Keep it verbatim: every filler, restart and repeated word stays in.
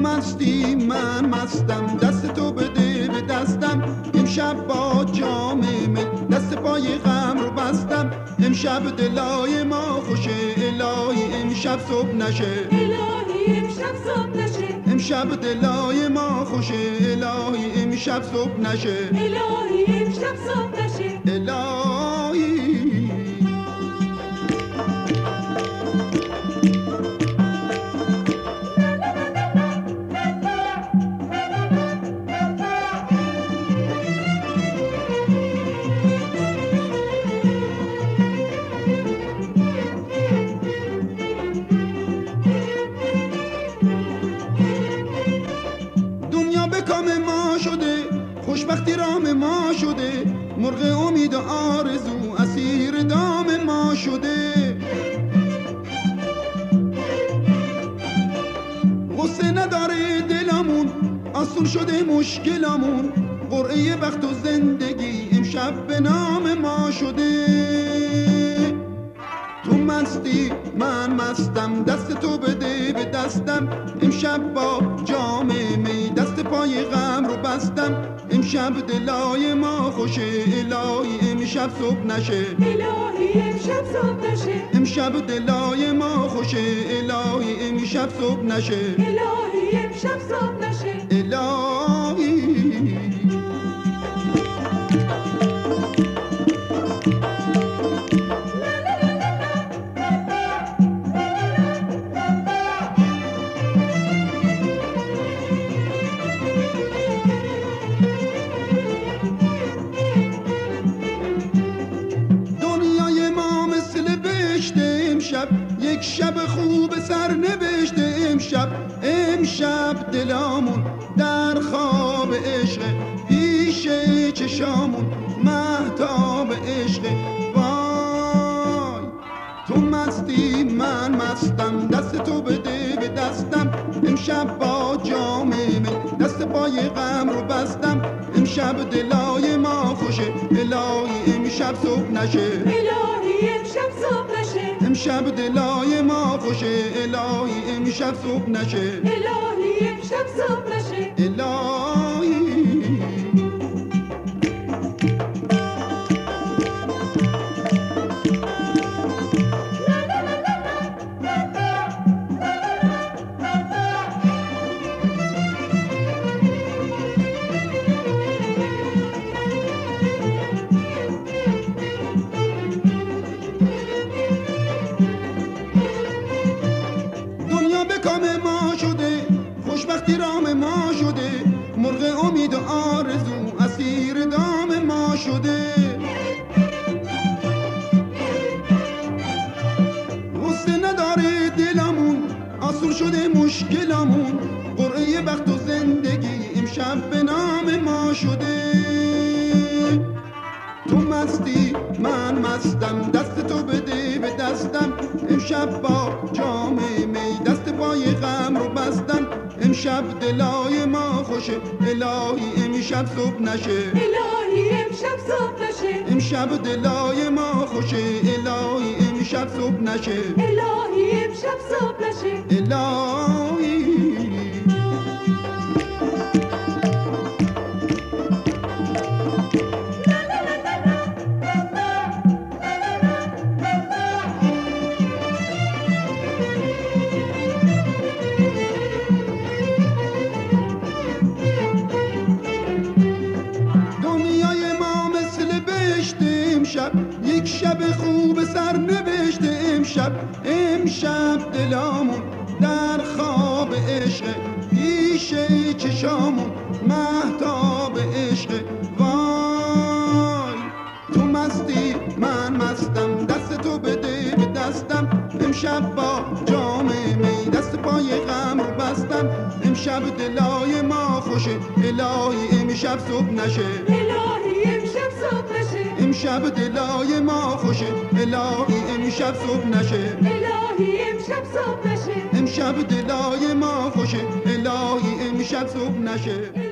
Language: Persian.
مستی من مستم، دست تو بده به دستم، امشب با جام می دست پای غم رو بستم. امشب دلای ما خوشه الهی امشب صبح نشه، الهی امشب صبح نشه، امشب دلای ما خوشه الهی امشب صبح نشه، الهی امشب صبح نشه، الهی. دنیا به کام ما شده، خوشبختی رام ما شده، مرغ امید و آرزو اسیر دام ما شده. غصه نداره دلمون، آسون شده مشکلمون، قرعه بخت و زندگی امشب به نام ما شده. تو مستی من مستم، دست تو بده به دستم، امشب با جام می دست پای غم رو بستم. امشب دلای ما خوشه الهی امشب صبح نشه، الهی امشب صبح نشه، امشب دلای ما خوشه الهی امشب صبح نشه، الهی امشب صبح نشه، الهی. یک شب خوب سر نوشته امشب، امشب دلامون در خواب عشق، پیش چشامون مهتاب عشق. وای تو مستی من مستم، دست تو بده به دستم، امشب با جام می دست پای غم رو بستم. امشب دلای ما خوشه الهی امشب صبح نشه، الهی امشب صبح نشه، امشب دلای ما خوشه الهی امشب صبح نشه، الهی امشب صبح نشه، الهی. کام ما شده، خوشبختی رام ما شده، مرغ امید و آرزو اسیر دام ما شده. غصه نداره دلمون، آسون شده مشکلمون، قرعه بخت و زندگی امشب به نام ما شده. تو مستی من مستم، دست تو بده به دستم، امشب با جام می دست پای غم رو بستم. امشب دلای ما خوشه الهی امشب صبح نشه، الهی امشب صبح نشه، امشب دلای ما خوشه الهی امشب صبح نشه، الهی امشب صبح نشه، الهی. یک شب خوب سر نوشته امشب، امشب دلامون در خواب عشق، پیش چشامون مهتاب عشق. وای تو مستی من مستم، دست تو بده به دستم، امشب با جام می دست پای غم رو بستم. امشب دلای ما خوشه الهی امشب صبح نشه، الهی امشب صبح نشه، امشب دلای ما خوشه الهی امشب صبح نشه، الهی امشب صبح نشه، امشب دلای ما خوشه الهی امشب صبح نشه.